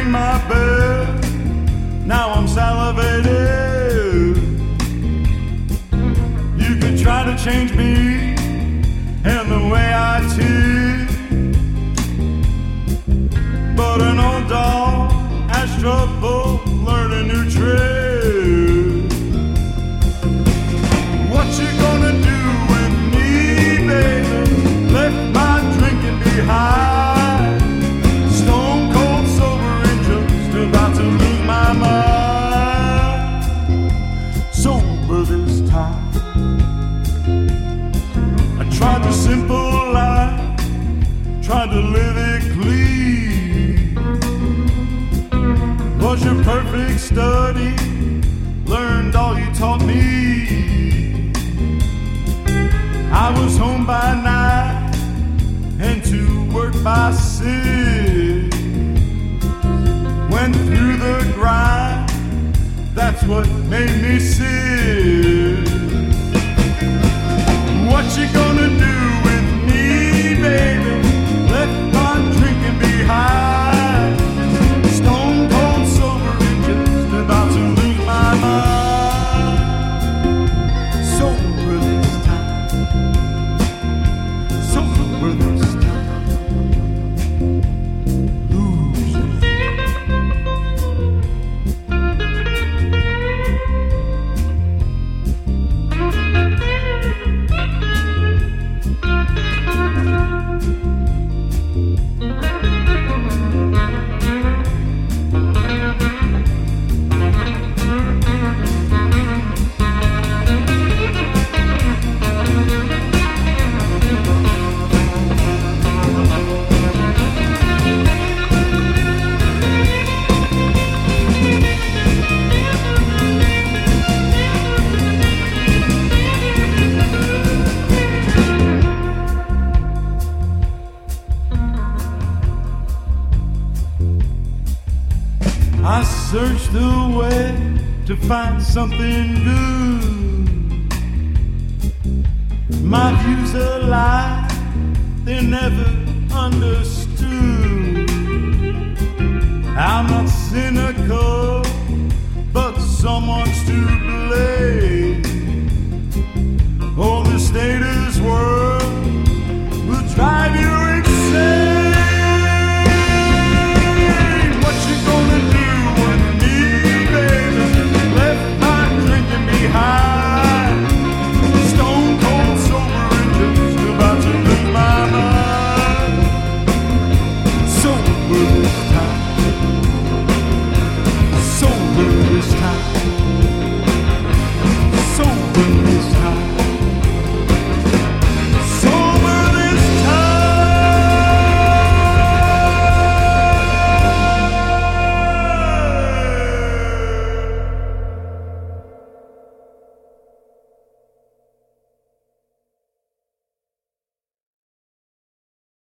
ring my bell. Now I'm salivated. You can try to change me and the way I tick, but an old dog has trouble learning new tricks. What you gonna do with me, baby? Left my drinking behind, stone cold sober and just about to lose my mind. Sober this time, I tried the simple life, tried to live it clean. Was your perfect study, learned all you taught me. I was home by night and to work by 6. Went through the grind, that's what made me sick. What you gonna do with me, baby? Left my drinking behind, stone cold sober and just about to lose my mind. Sober this time, sober this time, lose me. I searched the way to find something good. My views are lie, they're never understood. I'm